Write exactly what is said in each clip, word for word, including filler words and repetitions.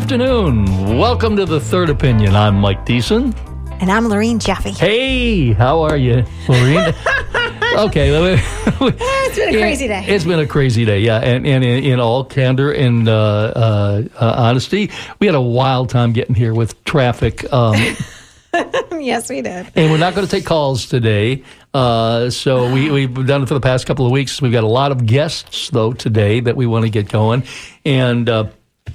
afternoon. Welcome to The Third Opinion. I'm Mike Deason. And I'm Lorene Jeffy. Hey, how are you, Lorene? Okay. Let me, it's been a crazy day. It's been a crazy day, yeah. And, and in, in all candor and uh, uh, uh, honesty, we had a wild time getting here with traffic. Um, yes, we did. And we're not going to take calls today. Uh, so we, we've done it for the past couple of weeks. We've got a lot of guests, though, today that we want to get going. And uh,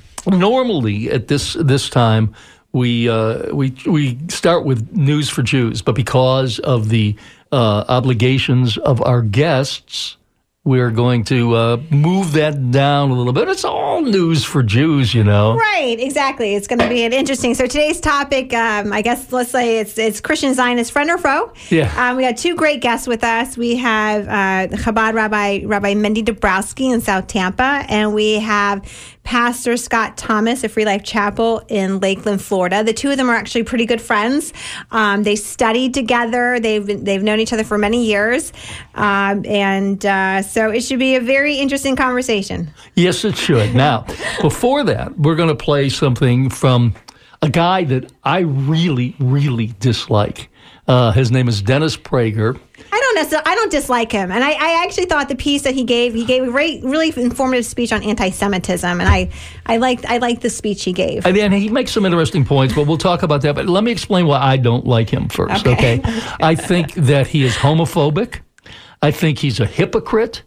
normally at this this time, we uh, we we start with News for Jews. But because of the uh, obligations of our guests, we're going to uh, move that down a little bit. It's all news for Jews, you know. Right, exactly. It's going to be an interesting. So today's topic, um, I guess, let's say it's it's Christian Zionist friend or foe. Yeah. Um, we got two great guests with us. We have uh, Chabad Rabbi Rabbi Mendy Dabrowski in South Tampa, and we have Pastor Scott Thomas of Free Life Chapel in Lakeland, Florida. The two of them are actually pretty good friends. Um, they studied together. They've been, they've known each other for many years, um, and uh, so it should be a very interesting conversation. Yes, it should. Now, before that, we're going to play something from a guy that I really, really dislike. Uh, his name is Dennis Prager. I don't necessarily, I don't dislike him, and I, I actually thought the piece that he gave, he gave a very, really informative speech on anti-Semitism, and I, I liked, I liked the speech he gave. And then he makes some interesting points, but we'll talk about that. But let me explain why I don't like him first. Okay, okay? I think that he is homophobic. I think he's a hypocrite.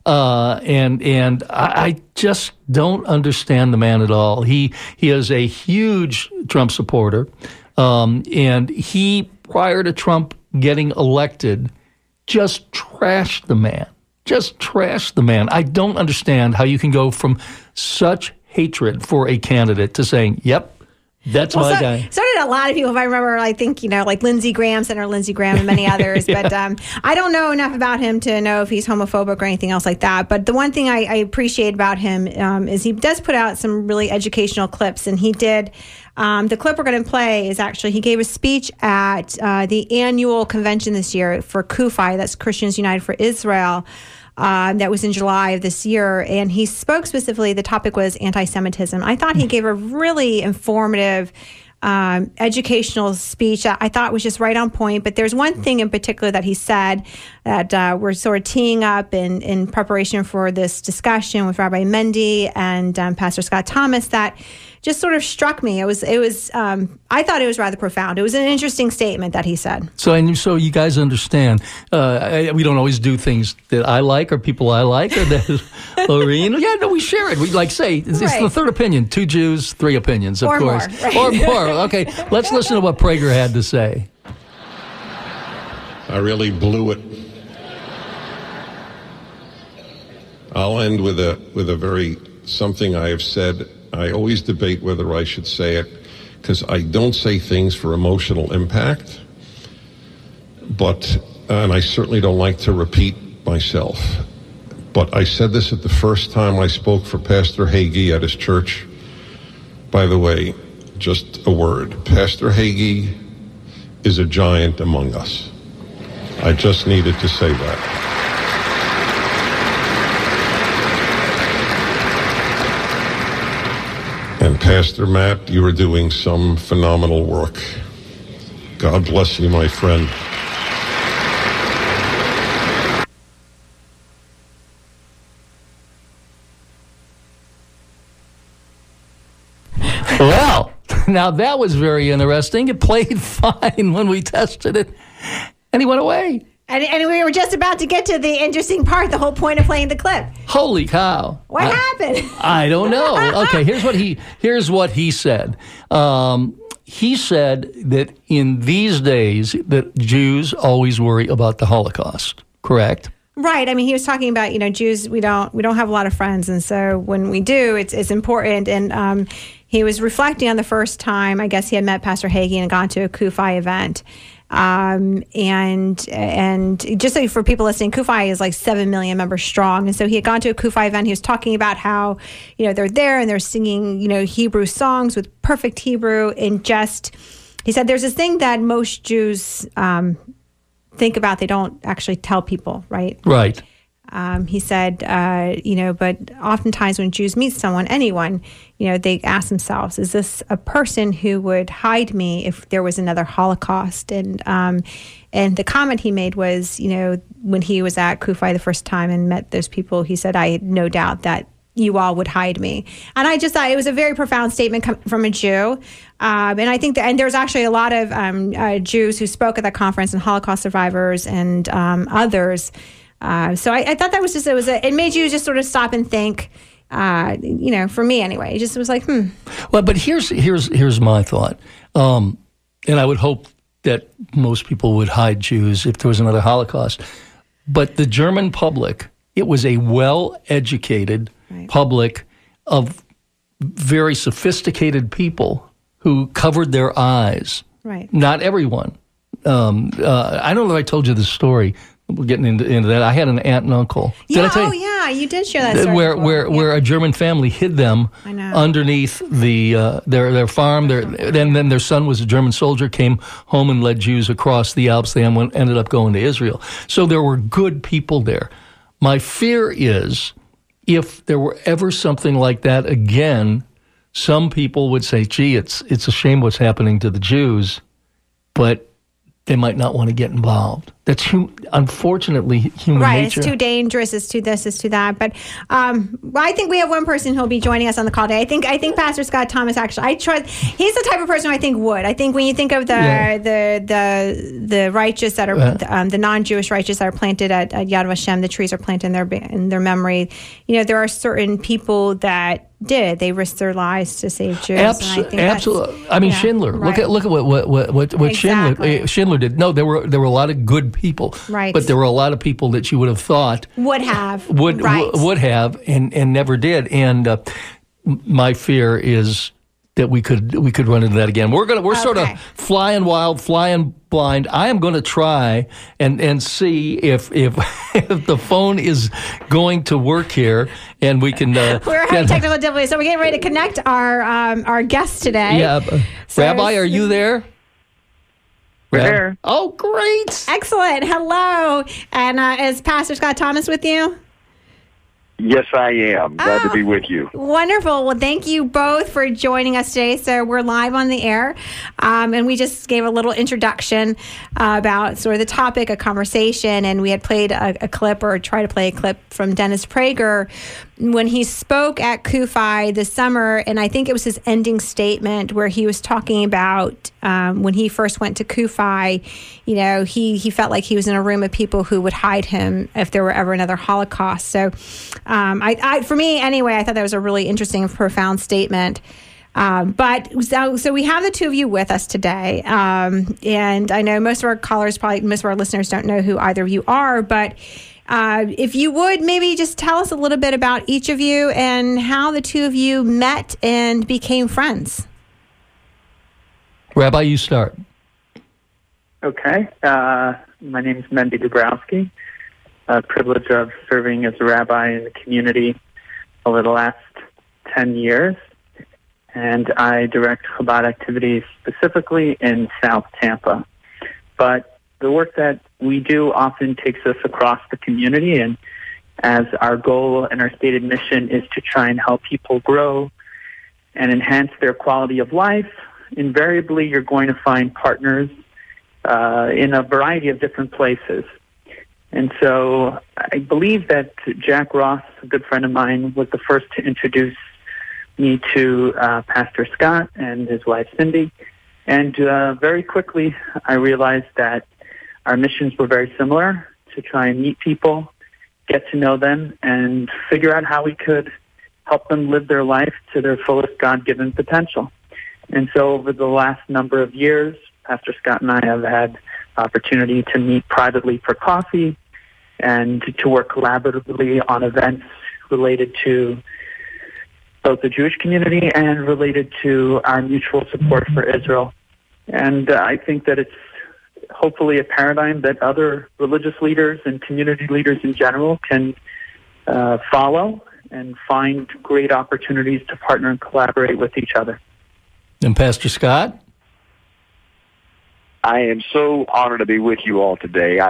Uh, and and I, I just don't understand the man at all. He he is a huge Trump supporter, um, and he, prior to Trump getting elected, just trashed the man. Just trashed the man. I don't understand how you can go from such hatred for a candidate to saying, yep, that's well, my so, guy. So did a lot of people. If I remember, I think, you know, like Lindsey Graham, Senator Lindsey Graham, and many others. yeah. But um, I don't know enough about him to know if he's homophobic or anything else like that. But the one thing I, I appreciate about him um, is he does put out some really educational clips. And he did, um, the clip we're going to play is actually, he gave a speech at uh, the annual convention this year for C U F I, that's Christians United for Israel. Uh, that was in July of this year, and he spoke specifically, the topic was anti-Semitism. I thought he gave a really informative, um, educational speech. I, I thought was just right on point, but there's one thing in particular that he said that uh, we're sort of teeing up in, in preparation for this discussion with Rabbi Mendy and um, Pastor Scott Thomas that just sort of struck me. It was, it was. Um, I thought it was rather profound. It was an interesting statement that he said. So, and so you guys understand, uh, I, we don't always do things that I like or people I like or that Lorene. Yeah, no, we share it. We like say it's, right. It's the third opinion. Two Jews, three opinions, of or course, more, right? or more. Okay, let's listen to what Prager had to say. I really blew it. I'll end with a with a very something I have said. I always debate whether I should say it because I don't say things for emotional impact, but, and I certainly don't like to repeat myself, but I said this at the first time I spoke for Pastor Hagee at his church. By the way, just a word, Pastor Hagee is a giant among us. I just needed to say that. And Pastor Matt, you are doing some phenomenal work. God bless you, my friend. Well, now that was very interesting. It played fine when we tested it, and he went away. And, and we were just about to get to the interesting part, the whole point of playing the clip. Holy cow. What I, happened? I don't know. Okay, here's what he here's what he said. Um, he said that in these days that Jews always worry about the Holocaust, correct? Right. I mean, he was talking about, you know, Jews, we don't we don't have a lot of friends. And so when we do, it's it's important. And um, he was reflecting on the first time, I guess he had met Pastor Hagee and gone to a C U F I event. Um, and, and just so for people listening, C U F I is like seven million members strong. And so he had gone to a C U F I event. He was talking about how, you know, they're there and they're singing, you know, Hebrew songs with perfect Hebrew. And just, he said, there's this thing that most Jews, um, think about, they don't actually tell people, right? Right. Um, he said, uh, you know, but oftentimes when Jews meet someone, anyone, you know, they ask themselves, is this a person who would hide me if there was another Holocaust? And um, and the comment he made was, you know, when he was at CUFI the first time and met those people, he said, I had no doubt that you all would hide me. And I just thought it was a very profound statement com- from a Jew. Um, and I think that, and there's actually a lot of um, uh, Jews who spoke at that conference, and Holocaust survivors and um, others. Uh, so I, I thought that was just, it was, a, it made you just sort of stop and think, uh, you know, for me anyway, it just was like, hmm. Well, but here's, here's, here's my thought. Um, and I would hope that most people would hide Jews if there was another Holocaust. But the German public, it was a well-educated right. public of very sophisticated people who covered their eyes. Right. Not everyone. Um, uh, I don't know if I told you this story. We're getting into, into that. I had an aunt and uncle. Did yeah, I tell you? oh, yeah, you did share that story Where, before. where, yeah. where a German family hid them underneath the uh, their their farm. Their, then, then their son was a German soldier, came home and led Jews across the Alps. They went, ended up going to Israel. So there were good people there. My fear is if there were ever something like that again, some people would say, gee, it's it's a shame what's happening to the Jews, but they might not want to get involved. That's hum- unfortunately human right, nature. It's too dangerous. It's too this. It's too that. But um, well, I think we have one person who'll be joining us on the call today. I think I think Pastor Scott Thomas. Actually, I trust. He's the type of person who I think would. I think when you think of the yeah. the the the righteous that are uh, um, the non-Jewish righteous that are planted at, at Yad Vashem, the trees are planted in their in their memory. You know, there are certain people that did. They risked their lives to save Jews. Abs- and I think absolutely. I mean, yeah, Schindler. right. Look at look at what what what, what exactly. Schindler Schindler did. No, there were there were a lot of good people. Right. But there were a lot of people that you would have thought would have would right. w- would have and, and never did. And uh, my fear is that we could we could run into that again. We're gonna we're okay. sort of flying wild, flying blind. I am going to try and, and see if if if the phone is going to work here, and we can. Uh, we're having get, technical difficulties, so we're getting ready to connect our um, our guest today. Yeah, so Rabbi, are you there? We're there. Oh, great! Excellent. Hello, and uh, is Pastor Scott Thomas with you? Yes, I am. Glad oh, to be with you. Wonderful. Well, thank you both for joining us today. So we're live on the air, um, and we just gave a little introduction uh, about sort of the topic, a conversation, and we had played a, a clip or tried to play a clip from Dennis Prager when he spoke at CUFI this summer, and I think it was his ending statement where he was talking about um, when he first went to CUFI, you know, he, he felt like he was in a room of people who would hide him if there were ever another Holocaust. So um, I, I, for me, anyway, I thought that was a really interesting and profound statement. Um, but so, so we have the two of you with us today. Um, and I know most of our callers, probably most of our listeners don't know who either of you are, but Uh, if you would, maybe just tell us a little bit about each of you and how the two of you met and became friends. Rabbi, you start. Okay. Uh, my name is Mendy Dubrowski. Uh, privilege of serving as a rabbi in the community over the last ten years. And I direct Chabad activities specifically in South Tampa. But the work that we do often takes us across the community, and as our goal and our stated mission is to try and help people grow and enhance their quality of life, invariably you're going to find partners uh, in a variety of different places. And so I believe that Jack Ross, a good friend of mine, was the first to introduce me to uh, Pastor Scott and his wife Cindy. And uh, very quickly I realized that our missions were very similar, to try and meet people, get to know them, and figure out how we could help them live their life to their fullest God-given potential. And so over the last number of years, Pastor Scott and I have had opportunity to meet privately for coffee and to work collaboratively on events related to both the Jewish community and related to our mutual support for Israel. And uh, I think that it's hopefully a paradigm that other religious leaders and community leaders in general can uh, follow and find great opportunities to partner and collaborate with each other. And Pastor Scott? I am so honored to be with you all today. I,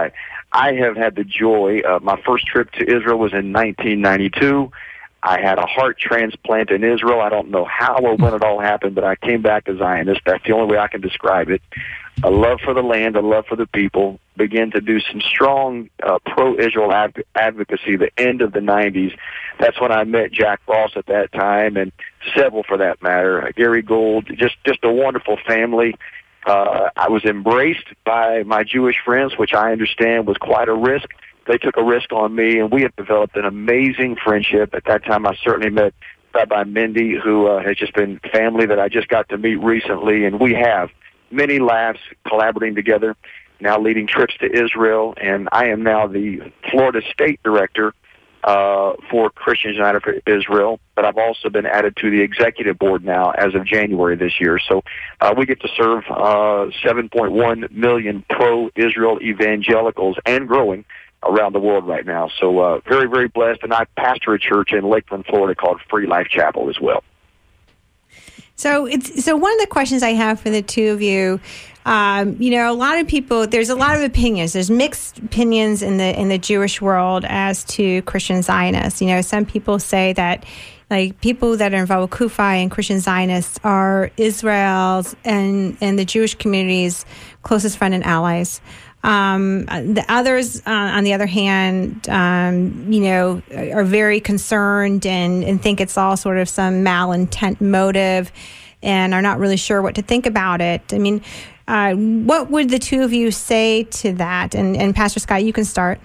I have had the joy. Uh, my first trip to Israel was in nineteen ninety-two. I had a heart transplant in Israel. I don't know how or when it all happened, but I came back a Zionist. That's the only way I can describe it. A love for the land, a love for the people. Began to do some strong uh, pro-Israel adv- advocacy the end of the nineties. That's when I met Jack Ross at that time, and several for that matter. Uh, Gary Gould, just, just a wonderful family. Uh, I was embraced by my Jewish friends, which I understand was quite a risk. They took a risk on me, and we have developed an amazing friendship. At that time, I certainly met Rabbi Mendy, who uh, has just been family that I just got to meet recently, and we have many laughs collaborating together, now leading trips to Israel, and I am now the Florida State Director uh, for Christians United for Israel, but I've also been added to the executive board now as of January this year. So uh, we get to serve uh, seven point one million pro-Israel evangelicals and growing around the world right now. So uh, very, very blessed, and I pastor a church in Lakeland, Florida called Free Life Chapel as well. So it's so one of the questions I have for the two of you, um, you know, a lot of people, there's a lot of opinions. There's mixed opinions in the in the Jewish world as to Christian Zionists. You know, some people say that, like, people that are involved with CUFI and Christian Zionists are Israel's and, and the Jewish community's closest friend and allies. Um, the others, uh, on the other hand, um, you know, are very concerned and, and think it's all sort of some malintent motive and are not really sure what to think about it. I mean, uh, what would the two of you say to that? And, and Pastor Scott, you can start.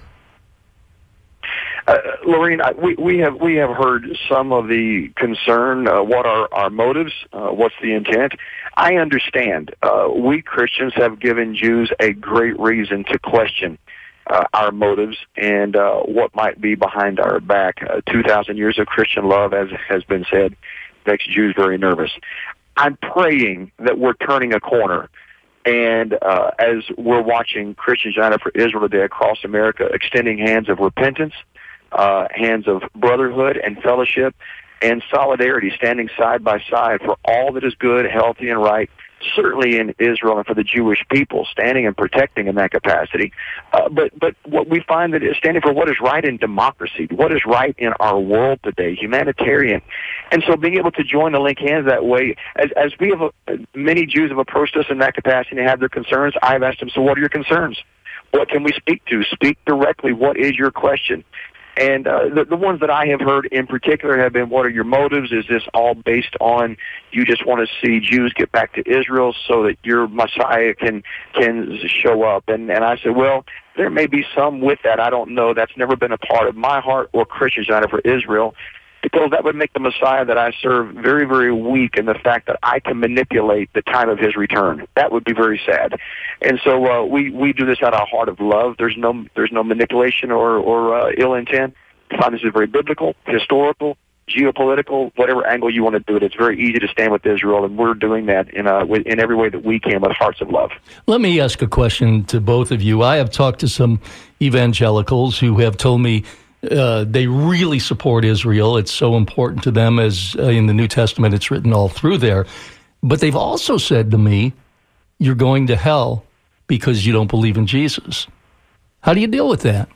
Uh, Lorene, I, we, we have we have heard some of the concern. Uh, what are our motives? Uh, what's the intent? I understand. Uh, we Christians have given Jews a great reason to question uh, our motives and uh, what might be behind our back. Uh, Two thousand years of Christian love, as has been said, makes Jews very nervous. I'm praying that we're turning a corner. And uh, as we're watching Christians United for Israel today across America, extending hands of repentance, Uh, hands of brotherhood and fellowship and solidarity, standing side by side for all that is good, healthy, and right, certainly in Israel and for the Jewish people, standing and protecting in that capacity. Uh, but but what we find that is standing for what is right in democracy, what is right in our world today, humanitarian. And so being able to join the link hands that way, as, as we have, uh, many Jews have approached us in that capacity and have their concerns, I've asked them, so what are your concerns? What can we speak to? Speak directly. What is your question? And uh, the, the ones that I have heard in particular have been, what are your motives? Is this all based on you just want to see Jews get back to Israel so that your Messiah can can show up? And, and I said, well, there may be some with that. I don't know. That's never been a part of my heart or Christians United for Israel, because that would make the Messiah that I serve very, very weak in the fact that I can manipulate the time of his return. That would be very sad. And so uh, we, we do this out of a heart of love. There's no there's no manipulation or, or uh, ill intent. I find this is very biblical, historical, geopolitical, whatever angle you want to do it. It's very easy to stand with Israel, and we're doing that in, a, in every way that we can with hearts of love. Let me ask a question to both of you. I have talked to some evangelicals who have told me Uh, they really support Israel. It's so important to them, as uh, in the New Testament, it's written all through there. But they've also said to me, you're going to hell because you don't believe in Jesus. How do you deal with that?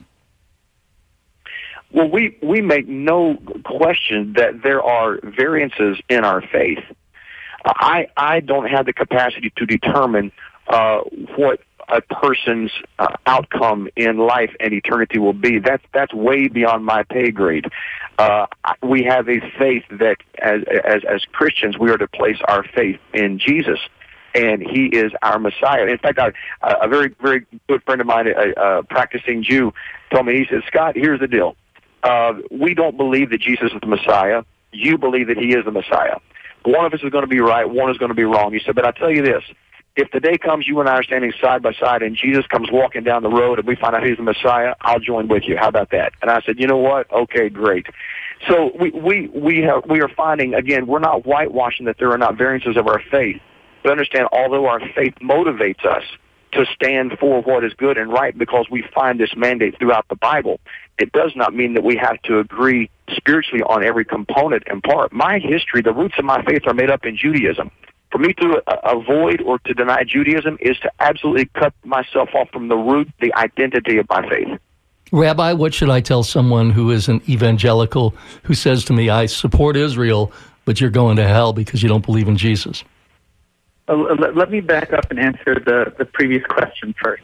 Well, we, we make no question that there are variances in our faith. I, I don't have the capacity to determine uh, what a person's uh, outcome in life and eternity will be. That's that's way beyond my pay grade. Uh, we have a faith that, as, as as Christians, we are to place our faith in Jesus, and He is our Messiah. In fact, I, a very very good friend of mine, a, a practicing Jew, told me, he said, Scott, here's the deal. Uh, we don't believe that Jesus is the Messiah. You believe that He is the Messiah. One of us is going to be right, one is going to be wrong. He said, but I'll tell you this. If the day comes you and I are standing side by side and Jesus comes walking down the road and we find out He's the Messiah, I'll join with you. How about that? And I said, you know what? Okay, great. So we we we have we are finding, again, we're not whitewashing that there are not variances of our faith. But understand, although our faith motivates us to stand for what is good and right because we find this mandate throughout the Bible, it does not mean that we have to agree spiritually on every component and part. My history, the roots of my faith are made up in Judaism. For me to uh, avoid or to deny Judaism is to absolutely cut myself off from the root, the identity of my faith. Rabbi, what should I tell someone who is an evangelical who says to me, I support Israel, but you're going to hell because you don't believe in Jesus? Uh, let, let me back up and answer the, the previous question first.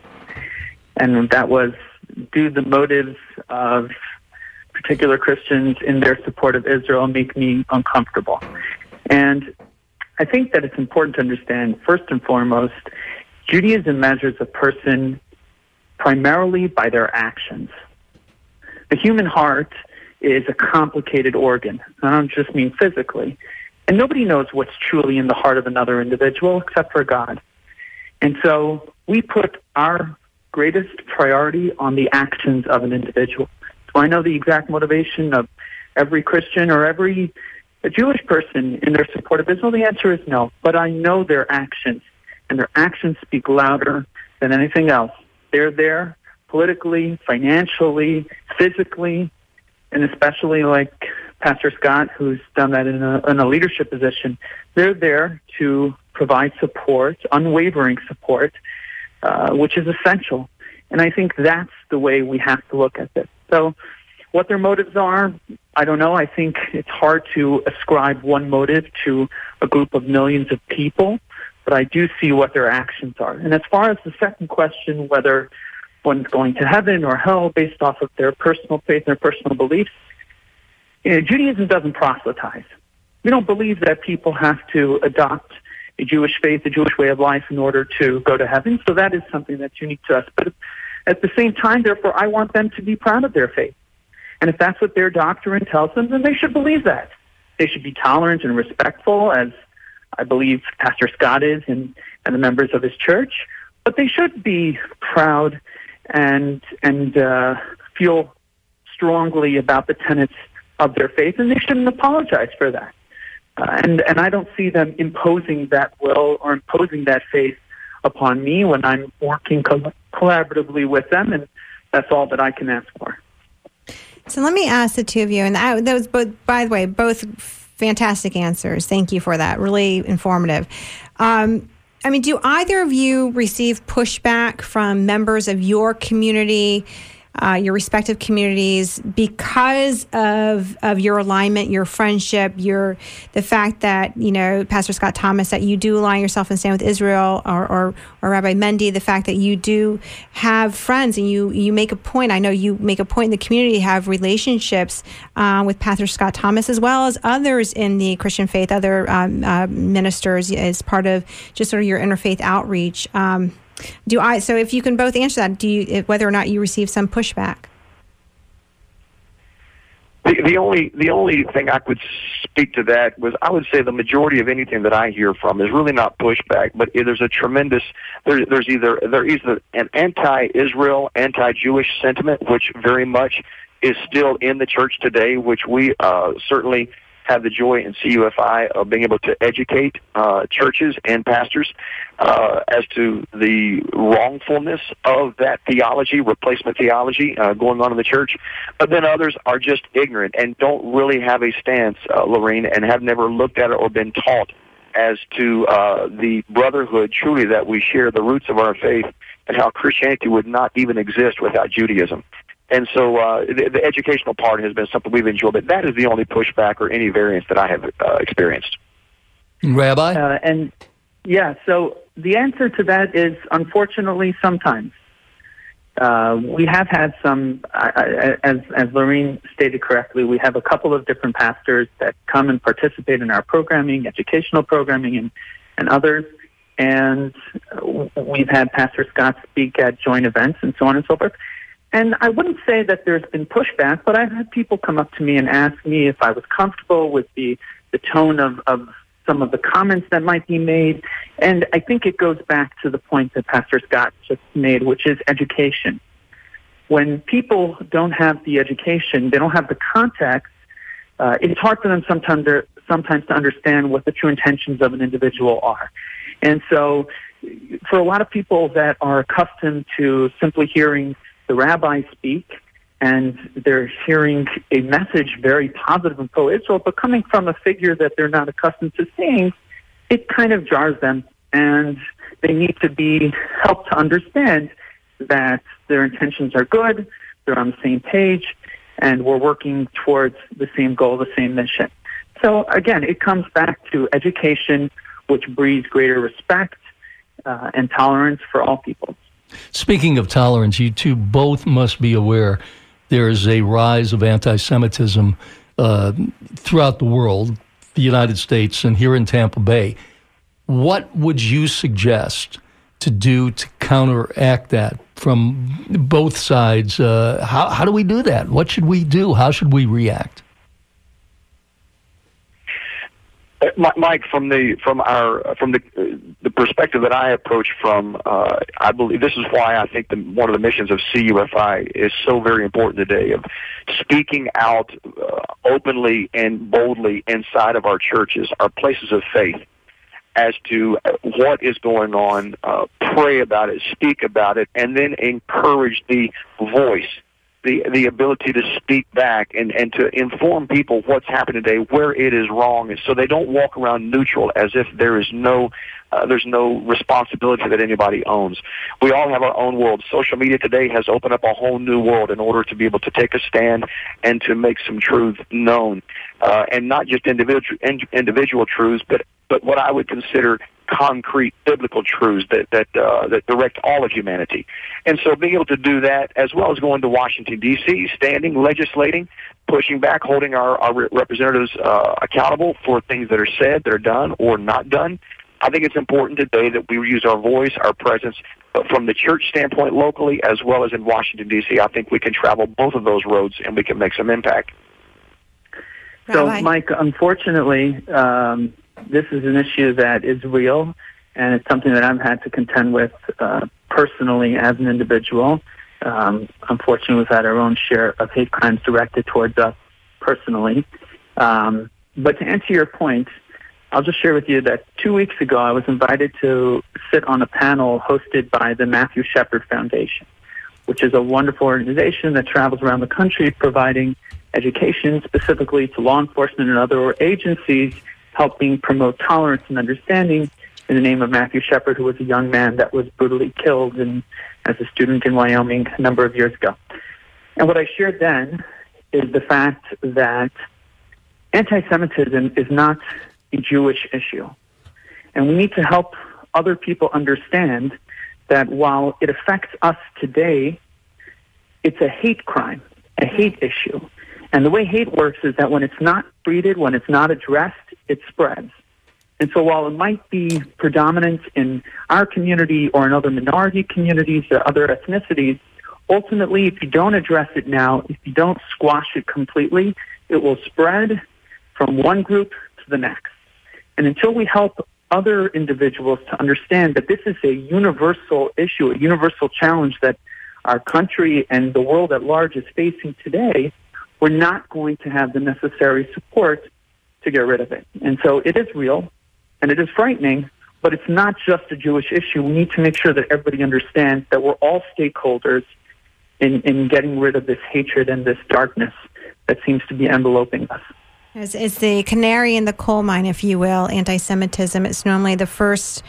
And that was, do the motives of particular Christians in their support of Israel make me uncomfortable? And I think that it's important to understand, first and foremost, Judaism measures a person primarily by their actions. The human heart is a complicated organ. I don't just mean physically. And nobody knows what's truly in the heart of another individual except for God. And so we put our greatest priority on the actions of an individual. Do I know the exact motivation of every Christian or every Jewish person in their support of Israel? The answer is no. But I know their actions, and their actions speak louder than anything else. They're there politically, financially, physically, and especially like Pastor Scott, who's done that in a, in a leadership position. They're there to provide support, unwavering support, uh, which is essential. And I think that's the way we have to look at this. So what their motives are, I don't know. I think it's hard to ascribe one motive to a group of millions of people, but I do see what their actions are. And as far as the second question, whether one's going to heaven or hell based off of their personal faith and their personal beliefs, you know, Judaism doesn't proselytize. We don't believe that people have to adopt a Jewish faith, a Jewish way of life in order to go to heaven. So that is something that's unique to us. But at the same time, therefore, I want them to be proud of their faith. And if that's what their doctrine tells them, then they should believe that. They should be tolerant and respectful, as I believe Pastor Scott is and, and the members of his church. But they should be proud and and uh, feel strongly about the tenets of their faith, and they shouldn't apologize for that. Uh, and, and I don't see them imposing that will or imposing that faith upon me when I'm working co- collaboratively with them, and that's all that I can ask for. So let me ask the two of you, and I, those both, by the way, both fantastic answers. Thank you for that. Really informative. Um, I mean, do either of you receive pushback from members of your community, uh, your respective communities, because of of your alignment, your friendship, your the fact that, you know, Pastor Scott Thomas, that you do align yourself and stand with Israel, or, or or Rabbi Mendy, the fact that you do have friends and you you make a point. I know you make a point in the community to have relationships uh, with Pastor Scott Thomas as well as others in the Christian faith, other um, uh, ministers, as part of just sort of your interfaith outreach. Um, Do I? So, if you can both answer that, do you, whether or not you receive some pushback? The, the only the only thing I could speak to that was, I would say the majority of anything that I hear from is really not pushback, but there's a tremendous there, there's either there is an anti-Israel, anti-Jewish sentiment, which very much is still in the church today, which we uh, certainly have the joy in C U F I of being able to educate uh, churches and pastors uh, as to the wrongfulness of that theology, replacement theology uh, going on in the church. But then others are just ignorant and don't really have a stance, uh, Lorene, and have never looked at it or been taught as to uh, the brotherhood truly that we share, the roots of our faith, and how Christianity would not even exist without Judaism. And so uh, the, the educational part has been something we've enjoyed, but that is the only pushback or any variance that I have uh, experienced. Rabbi? Uh, and, yeah, so the answer to that is, unfortunately, sometimes. Uh, we have had some, uh, as, as Lorene stated correctly, we have a couple of different pastors that come and participate in our programming, educational programming, and, and others. And we've had Pastor Scott speak at joint events and so on and so forth. And I wouldn't say that there's been pushback, but I've had people come up to me and ask me if I was comfortable with the, the tone of, of some of the comments that might be made. And I think it goes back to the point that Pastor Scott just made, which is education. When people don't have the education, they don't have the context, uh, it's hard for them sometimes, sometimes to understand what the true intentions of an individual are. And so for a lot of people that are accustomed to simply hearing the rabbi speak, and they're hearing a message very positive and pro-Israel, but coming from a figure that they're not accustomed to seeing, it kind of jars them, and they need to be helped to understand that their intentions are good, they're on the same page, and we're working towards the same goal, the same mission. So again, it comes back to education, which breeds greater respect uh, and tolerance for all people. Speaking of tolerance, you two both must be aware there is a rise of anti-Semitism uh, throughout the world, the United States, and here in Tampa Bay. What would you suggest to do to counteract that from both sides? Uh, how, how do we do that? What should we do? How should we react? Mike, from the from our from the the perspective that I approach from, uh, I believe this is why I think the, one of the missions of C U F I is so very important today, of speaking out uh, openly and boldly inside of our churches, our places of faith, as to what is going on. Uh, pray about it, speak about it, and then encourage the voice. The the ability to speak back and, and to inform people what's happening today, where it is wrong, and so they don't walk around neutral as if there is no uh, there's no responsibility that anybody owns. We all have our own world. Social media today has opened up a whole new world in order to be able to take a stand and to make some truth known, uh, and not just individual individual truths, but but what I would consider concrete biblical truths that that uh, that direct all of humanity. And so being able to do that, as well as going to Washington, D C, standing, legislating, pushing back, holding our, our representatives uh, accountable for things that are said, that are done, or not done. I think it's important today that we use our voice, our presence, but from the church standpoint locally, as well as in Washington, D C. I think we can travel both of those roads and we can make some impact. So, Rabbi. Mike, unfortunately, um, this is an issue that is real, and it's something that I've had to contend with uh, personally as an individual. Um, unfortunately, we've had our own share of hate crimes directed towards us personally. Um, but to answer your point, I'll just share with you that two weeks ago I was invited to sit on a panel hosted by the Matthew Shepard Foundation, which is a wonderful organization that travels around the country providing education specifically to law enforcement and other agencies, helping promote tolerance and understanding in the name of Matthew Shepard, who was a young man that was brutally killed in, as a student in Wyoming a number of years ago. And what I shared then is the fact that anti-Semitism is not a Jewish issue. And we need to help other people understand that while it affects us today, it's a hate crime, a hate issue. And the way hate works is that when it's not treated, when it's not addressed, it spreads. And so while it might be predominant in our community or in other minority communities or other ethnicities, ultimately, if you don't address it now, if you don't squash it completely, it will spread from one group to the next. And until we help other individuals to understand that this is a universal issue, a universal challenge that our country and the world at large is facing today, we're not going to have the necessary support to get rid of it. And so it is real, and it is frightening, but it's not just a Jewish issue. We need to make sure that everybody understands that we're all stakeholders in, in getting rid of this hatred and this darkness that seems to be enveloping us. It's, it's the canary in the coal mine, if you will, anti-Semitism. It's normally the first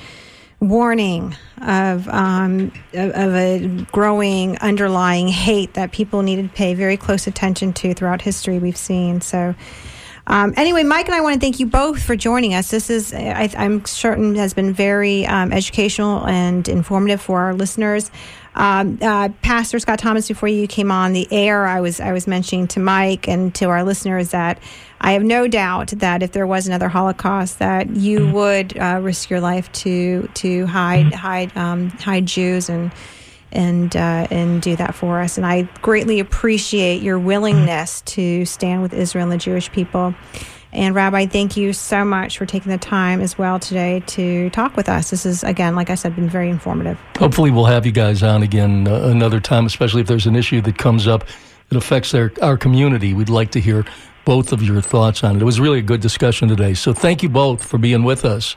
warning of, um, of of a growing underlying hate that people need to pay very close attention to throughout history, we've seen. So um, anyway, Mike and I want to thank you both for joining us. This is, I, I'm certain, has been very um, educational and informative for our listeners. Um, uh, Pastor Scott Thomas, before you came on the air, I was I was mentioning to Mike and to our listeners that I have no doubt that if there was another Holocaust, that you would uh, risk your life to to hide hide um, hide Jews and and uh, and do that for us. And I greatly appreciate your willingness to stand with Israel and the Jewish people. And Rabbi, thank you so much for taking the time as well today to talk with us. This is, again, like I said, been very informative. Hopefully we'll have you guys on again uh, another time, especially if there's an issue that comes up that affects their, our community. We'd like to hear both of your thoughts on it. It was really a good discussion today. So thank you both for being with us.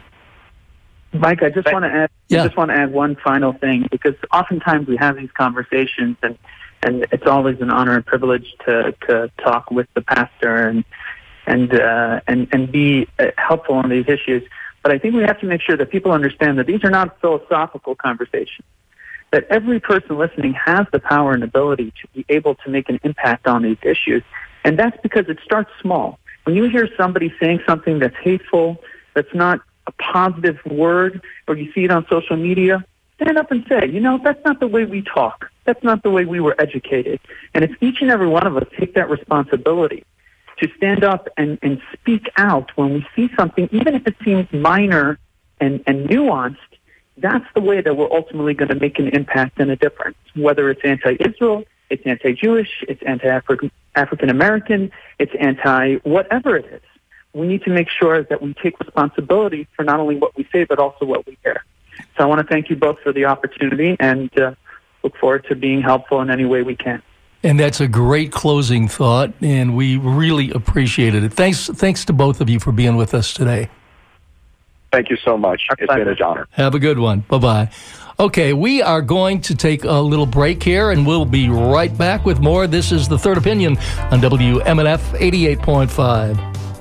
Mike, I just want to add yeah. I just want to add one final thing, because oftentimes we have these conversations, and, and it's always an honor and privilege to, to talk with the pastor and and uh, and and be uh, helpful on these issues. But I think we have to make sure that people understand that these are not philosophical conversations, that every person listening has the power and ability to be able to make an impact on these issues. And that's because it starts small. When you hear somebody saying something that's hateful, that's not a positive word, or you see it on social media, stand up and say, you know, that's not the way we talk. That's not the way we were educated. And if each and every one of us take that responsibility to stand up and, and speak out when we see something, even if it seems minor and, and nuanced, that's the way that we're ultimately going to make an impact and a difference. Whether it's anti-Israel, it's anti-Jewish, it's anti-African-American, it's anti-whatever it is. We need to make sure that we take responsibility for not only what we say, but also what we hear. So I want to thank you both for the opportunity and uh, look forward to being helpful in any way we can. And that's a great closing thought, and we really appreciated it. Thanks, thanks to both of you for being with us today. Thank you so much. It's been an honor. Have a good one. Bye-bye. Okay, we are going to take a little break here, and we'll be right back with more. This is The Third Opinion on W M N F eighty-eight point five.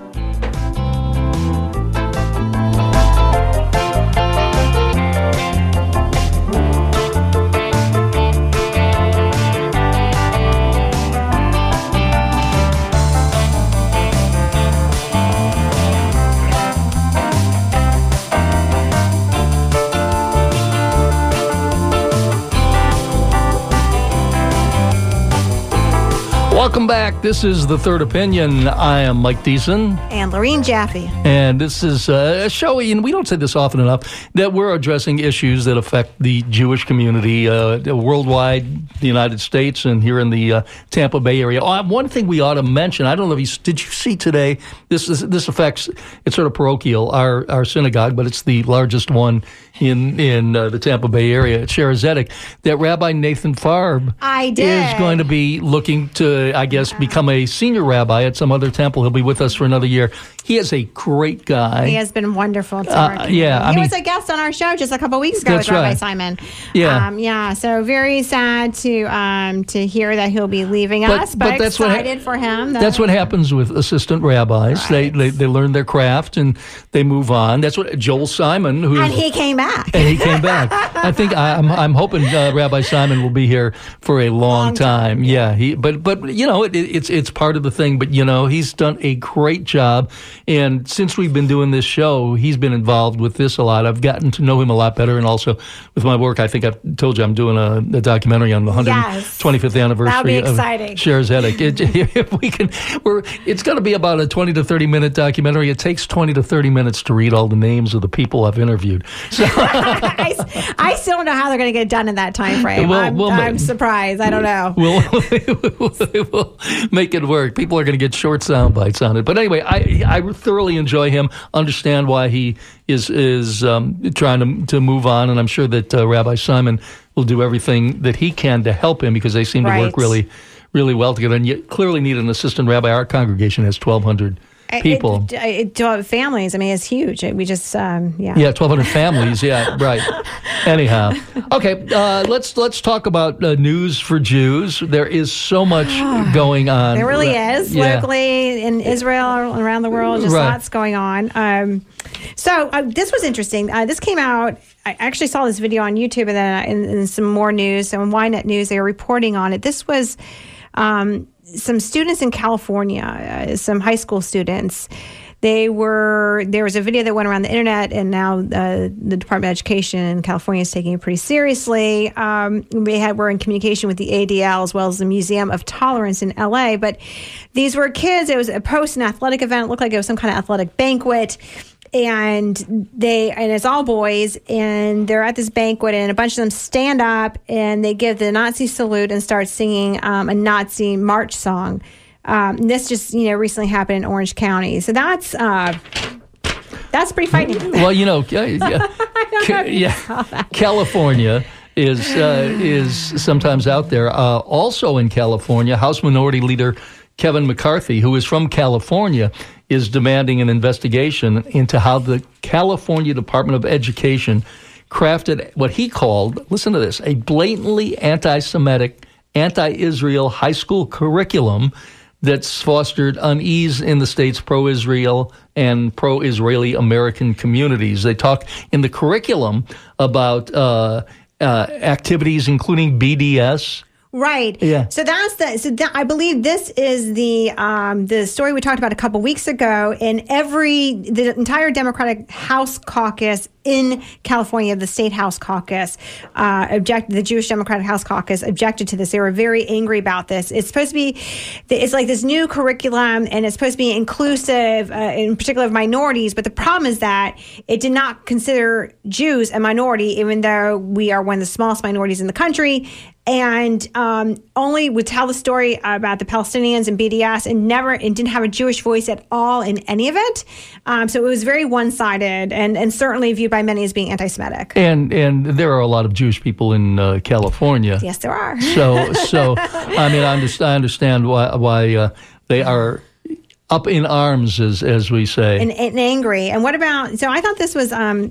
Welcome back. This is The Third Opinion. I am Mike Deason. And Lorene Jaffe. And this is a show, and we don't say this often enough, that we're addressing issues that affect the Jewish community uh, worldwide, the United States, and here in the uh, Tampa Bay area. Oh, one thing we ought to mention, I don't know if you, did you see today, this is, this affects, it's sort of parochial, our, our synagogue, but it's the largest one in in uh, the Tampa Bay area at Shaare Zedek, that Rabbi Nathan Farb I did. is going to be looking to, I guess, yeah. become a senior rabbi at some other temple. He'll be with us for another year. He is a great guy. He has been wonderful to uh, work yeah, with. I He mean, was a guest on our show just a couple weeks ago with Rabbi right. Simon. Yeah. Um, yeah, so very sad to um, to hear that he'll be leaving but, us, but, but that's excited what ha- for him. That that's what happens with assistant rabbis. Right. They, they they learn their craft and they move on. That's what Joel Simon, who And he came back. and he came back. I think I, I'm I'm hoping uh, Rabbi Simon will be here for a long, Long time, time. Yeah, he but but you know it, it's it's part of the thing. But you know he's done a great job, and since we've been doing this show, he's been involved with this a lot. I've gotten to know him a lot better, and also with my work, I think I've told you I'm doing a, a documentary on the one hundred twenty-fifth yes. anniversary That'll be of exciting. Shaare Zedek. It, if we can, we're it's going to be about a twenty to thirty minute documentary. It takes twenty to thirty minutes to read all the names of the people I've interviewed. So I, I still don't know how they're going to get it done in that time frame. We'll- I'm, we'll I'm make- surprised. I don't know. We'll, we'll make it work. People are going to get short sound bites on it. But anyway, I I thoroughly enjoy him. Understand why he is is um, trying to to move on, and I'm sure that uh, Rabbi Simon will do everything that he can to help him because they seem to Right. work really really well together. And you clearly need an assistant rabbi. Our congregation has twelve hundred people. It, it, it, families. I mean, it's huge. We just, um, yeah. Yeah, twelve hundred families. Yeah, right. Anyhow, okay. Uh, let's let's talk about uh, news for Jews. There is so much going on. There really is Yeah. locally in Israel, around the world. Just Right. lots going on. Um, so uh, this was interesting. Uh, this came out. I actually saw this video on YouTube, and then in, in some more news. So in Ynet News, they were reporting on it. This was um, some students in California, uh, some high school students. They were there was a video that went around the internet, and now uh, the Department of Education in California is taking it pretty seriously. Um, we had were in communication with the A D L as well as the Museum of Tolerance in L A. But these were kids. It was a post an athletic event. It looked like it was some kind of athletic banquet. And they and it's all boys, and they're at this banquet, and a bunch of them stand up and they give the Nazi salute and start singing um, a Nazi march song. Um, this just you know recently happened in Orange County, so that's uh, that's pretty frightening. Well, you know, yeah, yeah, yeah. California is uh, is sometimes out there. Uh, also in California, House Minority Leader Kevin McCarthy, who is from California, is demanding an investigation into how the California Department of Education crafted what he called, listen to this, a blatantly anti-Semitic, anti-Israel high school curriculum that's fostered unease in the state's pro-Israel and pro-Israeli American communities. They talk in the curriculum about uh, uh, activities including B D S. Right. Yeah. So that's the. So that, I believe this is the um, the story we talked about a couple weeks ago. And every the entire Democratic House caucus in California, the State House caucus, uh, objected. The Jewish Democratic House caucus objected to this. They were very angry about this. It's supposed to be. It's like this new curriculum, and it's supposed to be inclusive, uh, in particular of minorities. But the problem is that it did not consider Jews a minority, even though we are one of the smallest minorities in the country. And um, only would tell the story about the Palestinians and B D S, and never and didn't have a Jewish voice at all in any of it. Um, so it was very one-sided, and, and certainly viewed by many as being anti-Semitic. And and there are a lot of Jewish people in uh, California. Yes, there are. So so I mean I understand, I understand why why uh, they are up in arms, as as we say, and, and angry. And what about? So I thought this was um,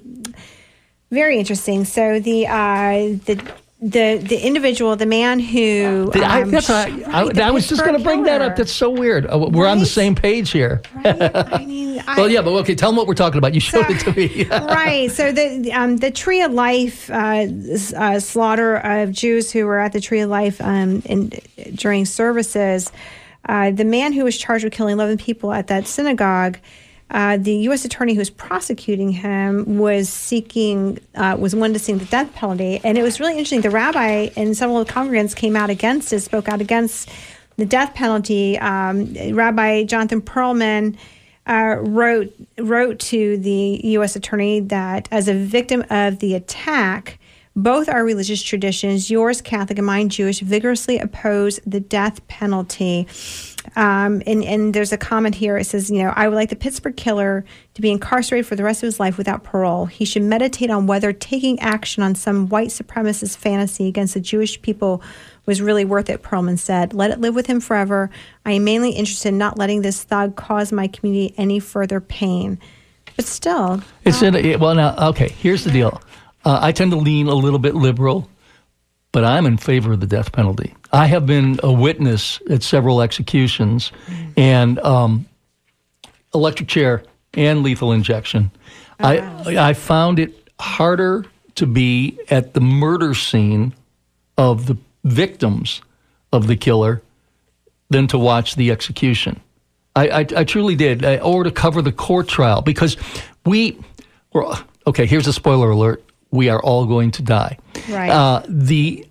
very interesting. So the uh, the. The the individual, the man who... The, I, um, that's I, I, right, I was just going to bring that up. That's so weird. Uh, we're right? on the same page here. Right? I mean... I, well, yeah, but okay, tell them what we're talking about. You showed so, it to me. Right. So the um, the Tree of Life uh, uh, slaughter of Jews who were at the Tree of Life um, in, during services, uh, the man who was charged with killing eleven people at that synagogue, Uh, the U S attorney who was prosecuting him was seeking, uh, was wanted to seek the death penalty. And it was really interesting. The rabbi and several of the congregants came out against it, spoke out against the death penalty. Um, Rabbi Jonathan Perlman uh, wrote wrote to the U S attorney that as a victim of the attack, both our religious traditions, yours Catholic and mine Jewish, vigorously oppose the death penalty. Um, and, and there's a comment here. It says, you know, I would like the Pittsburgh killer to be incarcerated for the rest of his life without parole. He should meditate on whether taking action on some white supremacist fantasy against the Jewish people was really worth it, Perlman said. Let it live with him forever. I am mainly interested in not letting this thug cause my community any further pain. But still. It's in a, well, now, okay, here's the deal. Uh, I tend to lean a little bit liberal, but I'm in favor of the death penalty. I have been a witness at several executions, mm. and um, electric chair and lethal injection. Oh, I wow. I found it harder to be at the murder scene of the victims of the killer than to watch the execution. I, I, I truly did, I, or to cover the court trial, because we were, okay, here's a spoiler alert. We are all going to die. Right. Uh, the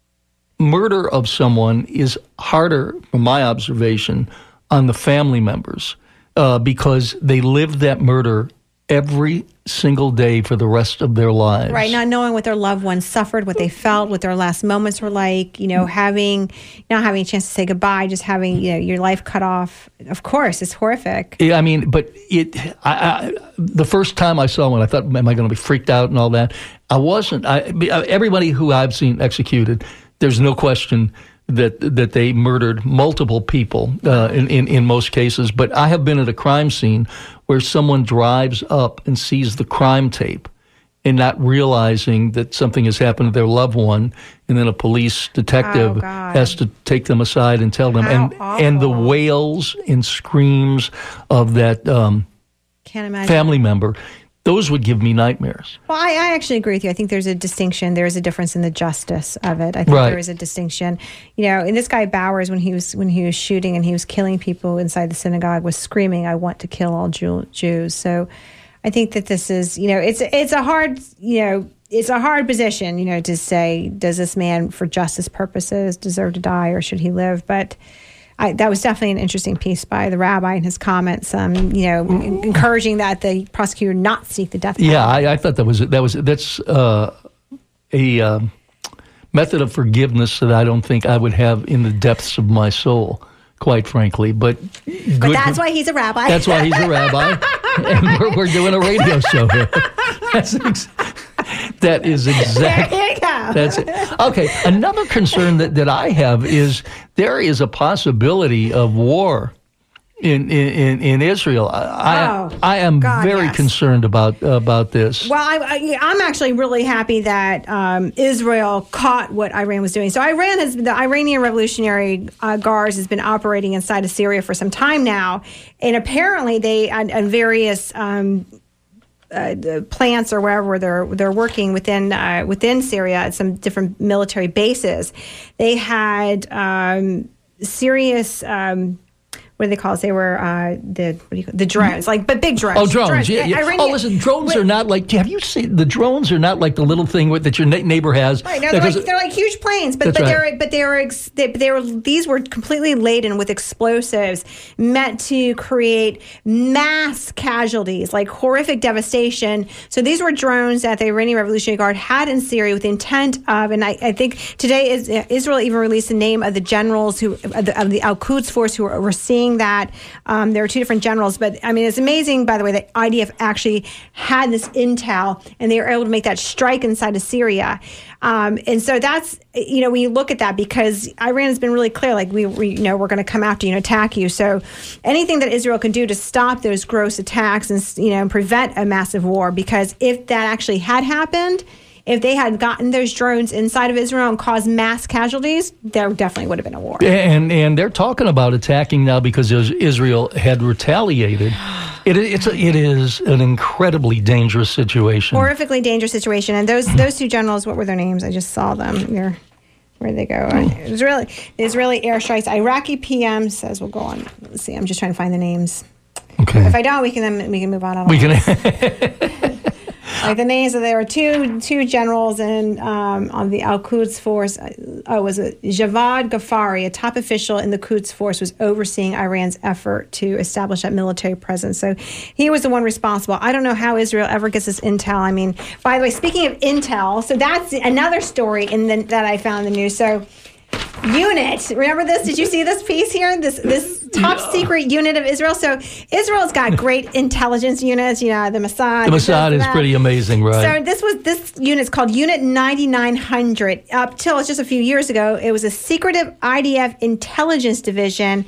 murder of someone is harder, from my observation, on the family members uh, because they lived that murder every single day for the rest of their lives. Right, not knowing what their loved ones suffered, what they felt, what their last moments were like, you know, having, not having a chance to say goodbye, just having, you know, your life cut off. Of course, it's horrific. Yeah, I mean, but it, I, I, the first time I saw one, I thought, am I going to be freaked out and all that? I wasn't. I, everybody who I've seen executed, there's no question that that they murdered multiple people uh, in, in, in most cases. But I have been at a crime scene where someone drives up and sees the crime tape and not realizing that something has happened to their loved one, and then a police detective oh, God. has to take them aside and tell them. How and awful. And the wails and screams of that um, Can't imagine. family member, those would give me nightmares. Well, I, I actually agree with you. I think there's a distinction. There is a difference in the justice of it. I think right. there is a distinction. You know, and this guy Bowers, when he was when he was shooting and he was killing people inside the synagogue, was screaming, "I want to kill all Jew- Jews." So, I think that this is, you know, it's it's a hard, you know, it's a hard position, you know, to say, does this man, for justice purposes, deserve to die or should he live? But I, that was definitely an interesting piece by the rabbi in his comments, um, you know, encouraging that the prosecutor not seek the death penalty. Yeah, I, I thought that was that was that's uh, a uh, method of forgiveness that I don't think I would have in the depths of my soul, quite frankly. But good, but that's why he's a rabbi. That's why he's a rabbi, and we're, we're doing a radio show here. That's ex- that is exactly. There you go. That's it. Okay, another concern that, that I have is there is a possibility of war in in, in Israel. I Oh, I am God, very yes. concerned about about this. Well, I, I, I'm actually really happy that um, Israel caught what Iran was doing. So Iran has the Iranian Revolutionary uh, Guards has been operating inside of Syria for some time now, and apparently they on, on various um, uh, the plants or wherever they're they're working within uh, within Syria at some different military bases, they had um, serious. Um, What do they call it? They were uh, the what do you call the drones, like but big drones. Oh, drones! Yeah, yeah. Iranian- oh, listen, drones Wait. are not like. Have you seen the drones? Are not like the little thing with, that your ne- neighbor has. Right, no, that they're like, goes- they're like huge planes, but That's but right. they're but they were ex, they, they were these were completely laden with explosives meant to create mass casualties, like horrific devastation. So these were drones that the Iranian Revolutionary Guard had in Syria with the intent of, and I, I think today is Israel even released the name of the generals who of the, of the Al Quds force who were overseeing that. Um, there were two different generals, but I mean it's amazing, by the way, that I D F actually had this intel and they were able to make that strike inside of Syria. Um, and so that's, you know, when you look at that, because Iran has been really clear, like we, we you know, we're going to come after you and attack you. So anything that Israel can do to stop those gross attacks and, you know, prevent a massive war, because if that actually had happened, if they had gotten those drones inside of Israel and caused mass casualties, there definitely would have been a war. And and they're talking about attacking now because Israel had retaliated. It it's a, it is an incredibly dangerous situation. Horrifically dangerous situation. And those those two generals, what were their names? I just saw them. They're, where'd they go? It was really the Israeli airstrikes. Iraqi P M says we'll go on. Let's see. I'm just trying to find the names. Okay. If I don't, we can then we can move on. I don't We know. can. Like the names of there were two two generals and um, on the Al Quds force. Oh, was it Javad Ghaffari, a top official in the Quds force, was overseeing Iran's effort to establish that military presence. So he was the one responsible. I don't know how Israel ever gets this intel. I mean, by the way, speaking of intel, so that's another story in the, that I found in the news. So. Unit. Remember this? Did you see this piece here? This this top yeah. secret unit of Israel. So Israel's got great intelligence units. You know, the Mossad. The Mossad is pretty amazing, right? So this was this unit's called Unit ninety-nine hundred. Up till just a few years ago, it was a secretive I D F intelligence division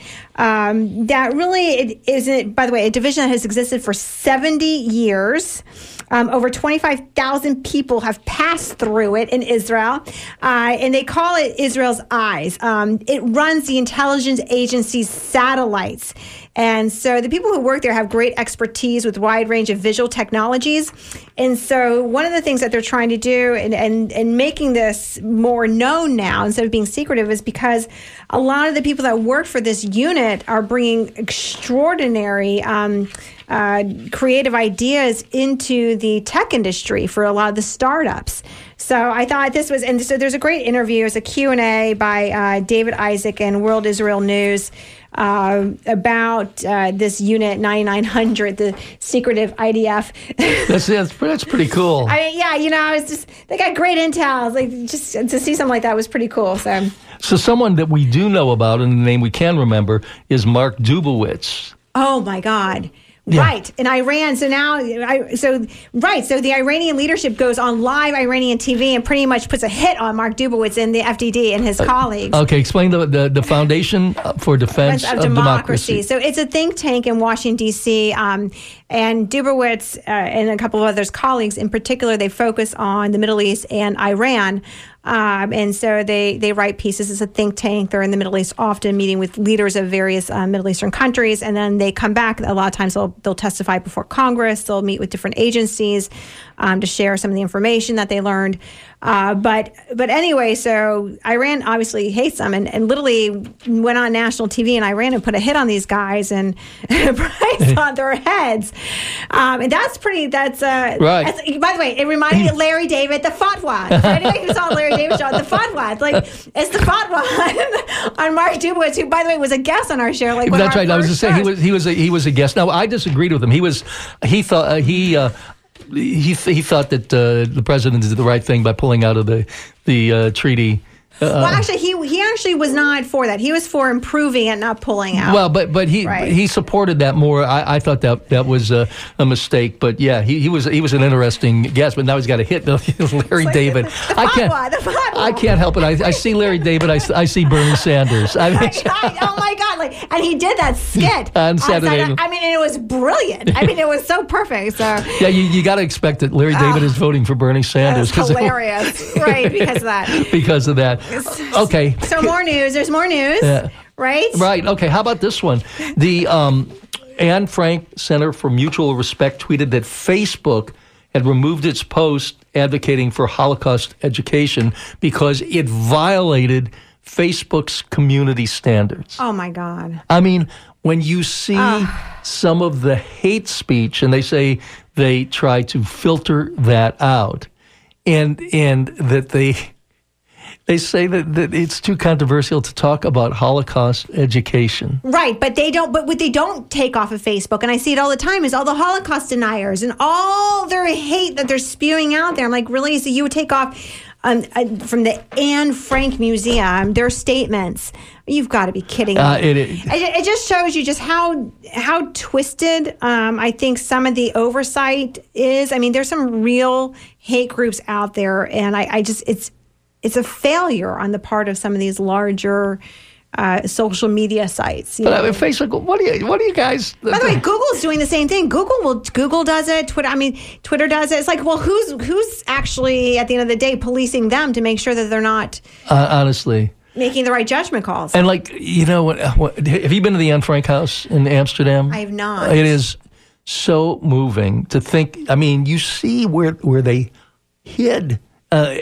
um, that really it isn't. By the way, a division that has existed for seventy years. Um, over twenty-five thousand people have passed through it in Israel, uh, and they call it Israel's eyes. Um, it runs the intelligence agency's satellites. And so the people who work there have great expertise with a wide range of visual technologies. And so one of the things that they're trying to do and, and, and making this more known now instead of being secretive is because a lot of the people that work for this unit are bringing extraordinary um, uh, creative ideas into the tech industry for a lot of the startups. So I thought this was, and so there's a great interview. It's a Q and A by uh, David Isaac and World Israel News uh, about uh, this Unit ninety-nine hundred, the secretive I D F. that's, that's that's pretty cool. I mean, yeah, you know, it's just they got great intel. Like just to see something like that was pretty cool. So, so someone that we do know about, and the name we can remember, is Mark Dubowitz. Oh my God. Yeah. Right. In Iran. So now, I, so, right. So the Iranian leadership goes on live Iranian T V and pretty much puts a hit on Mark Dubowitz and the F D D and his uh, colleagues. Okay. Explain the, the, the Foundation for Defense of, of Democracy. Democracy. So it's a think tank in Washington, D C. Um, and Dubowitz uh, and a couple of others colleagues in particular, they focus on the Middle East and Iran. Um, and so they, they write pieces as a think tank. They're in the Middle East often meeting with leaders of various uh, Middle Eastern countries. And then they come back. A lot of times they'll, they'll testify before Congress. They'll meet with different agencies um, to share some of the information that they learned. Uh, but but anyway, so Iran obviously hates them and, and literally went on national T V in Iran and put a hit on these guys and price on their heads. Um, and that's pretty, that's, uh, right. That's, by the way, it reminded me of Larry David, the fatwa. For anybody who saw Larry David show, the fatwa. It's like, it's the fatwa on, on Mark Dubowitz, who, by the way, was a guest on our show. Like that's right. I was just saying he was he was a, he was a guest. Now I disagreed with him. He was he thought uh, he. Uh, He he thought that uh, the president did the right thing by pulling out of the the uh, treaty well, actually, he he actually was not for that. He was for improving it, not pulling out. Well, but but he right. he supported that more. I, I thought that that was a, a mistake. But yeah, he, he was he was an interesting guest. But now he's got to hit Larry like David. The, the I can't one, the I can't help it. I, I see Larry David. I, I see Bernie Sanders. I mean, I, oh my God! Like, and he did that skit on Saturday. On, I mean, it was brilliant. I mean, it was so perfect. So yeah, you, you got to expect that Larry David uh, is voting for Bernie Sanders. That's hilarious, right? Because of that. Because of that. Okay. So more news. There's more news, yeah. right? Right. Okay. How about this one? The um, Anne Frank Center for Mutual Respect tweeted that Facebook had removed its post advocating for Holocaust education because it violated Facebook's community standards. Oh, my God. I mean, when you see uh. some of the hate speech, and they say they try to filter that out, and and that they... They say that, that it's too controversial to talk about Holocaust education. Right, but they don't. But what they don't take off of Facebook, and I see it all the time, is all the Holocaust deniers and all their hate that they're spewing out there. I'm like, really? So you would take off um, uh, from the Anne Frank Museum their statements? You've got to be kidding me. Uh, it, it, it, it just shows you just how how twisted um, I think some of the oversight is. I mean, there's some real hate groups out there, and I, I just it's. It's a failure on the part of some of these larger uh, social media sites. But I mean, Facebook, what do you, what do you guys? By the way, Google's doing the same thing. Google will, Google does it. Twitter, I mean, Twitter does it. It's like, well, who's who's actually at the end of the day policing them to make sure that they're not uh, honestly making the right judgment calls? And like, you know, what, what, have you been to the Anne Frank house in Amsterdam? I have not. It is so moving to think. I mean, you see where where they hid. Uh,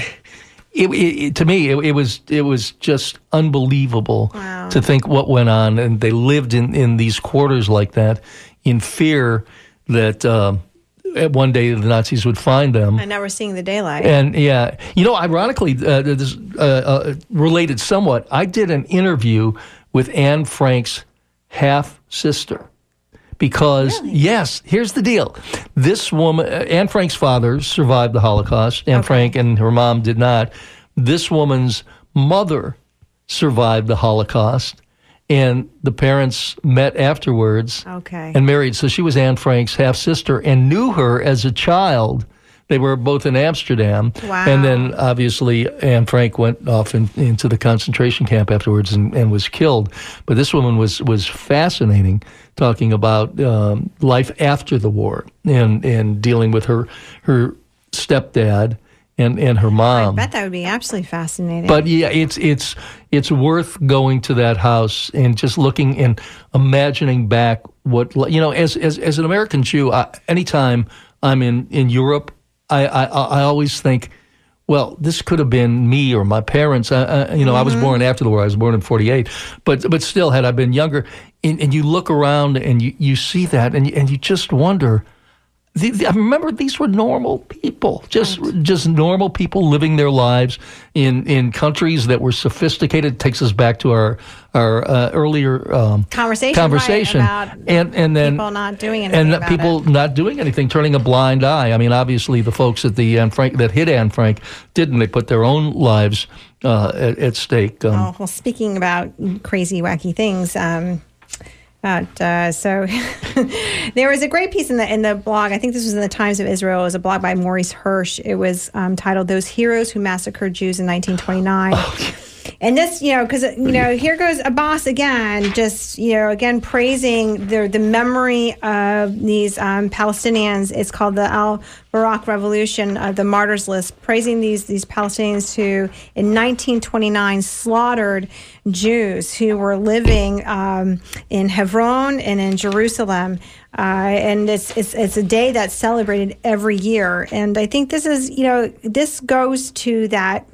It, it, to me, it, it was it was just unbelievable wow. to think what went on, and they lived in, in these quarters like that, in fear that uh, one day the Nazis would find them. And now we're seeing the daylight. And yeah, you know, ironically, uh, this uh, uh, related somewhat. I did an interview with Anne Frank's half sister. Because, really? yes, here's the deal. This woman, Anne Frank's father survived the Holocaust. Anne okay. Frank and her mom did not. This woman's mother survived the Holocaust. And the parents met afterwards okay. and married. So she was Anne Frank's half-sister and knew her as a child. They were both in Amsterdam. Wow. And then, obviously, Anne Frank went off in, into the concentration camp afterwards and, and was killed. But this woman was, was fascinating, talking about um, life after the war and, and dealing with her her stepdad and, and her mom. I bet that would be absolutely fascinating. But, yeah, it's it's it's worth going to that house and just looking and imagining back what, you know, as as, as an American Jew, I, anytime I'm in, in Europe, I, I I always think, well, this could have been me or my parents. Uh, uh, you know, mm-hmm. I was born after the war. I was born in forty-eight. But but still, had I been younger, and, and you look around and you, you see that, and you, and you just wonder. The, the, I remember these were normal people, just right. just normal people living their lives in, in countries that were sophisticated. It takes us back to our our uh, earlier um, conversation, conversation, right, about and and then people not doing anything, and about people it. not doing anything, turning a blind eye. I mean, obviously, the folks at the Anne Frank that hit Anne Frank didn't. They put their own lives uh, at, at stake. Um, oh, well, speaking about crazy, wacky things. Um, About, uh, so there was a great piece in the in the blog. I think this was in the Times of Israel. It was a blog by Maurice Hirsch. It was um, titled "Those Heroes Who Massacred Jews in nineteen twenty-nine." Oh. And this, you know, because, you know, here goes Abbas again, just, you know, again, praising the the memory of these um, Palestinians. It's called the Al-Barak Revolution, uh, the Martyrs List, praising these these Palestinians who in nineteen twenty-nine slaughtered Jews who were living um, in Hebron and in Jerusalem. Uh, and it's, it's it's a day that's celebrated every year. And I think this is, you know, this goes to that.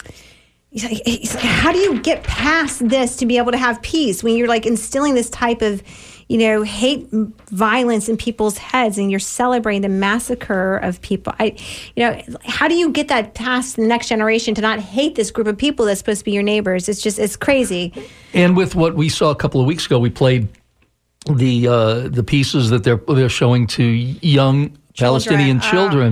He's like, he's like, how do you get past this to be able to have peace when you're like instilling this type of, you know, hate, violence in people's heads, and you're celebrating the massacre of people? I, you know, how do you get that past the next generation to not hate this group of people that's supposed to be your neighbors? It's just, it's crazy. And with what we saw a couple of weeks ago, we played the uh, the pieces that they're they're showing to young Children. Palestinian children. Oh.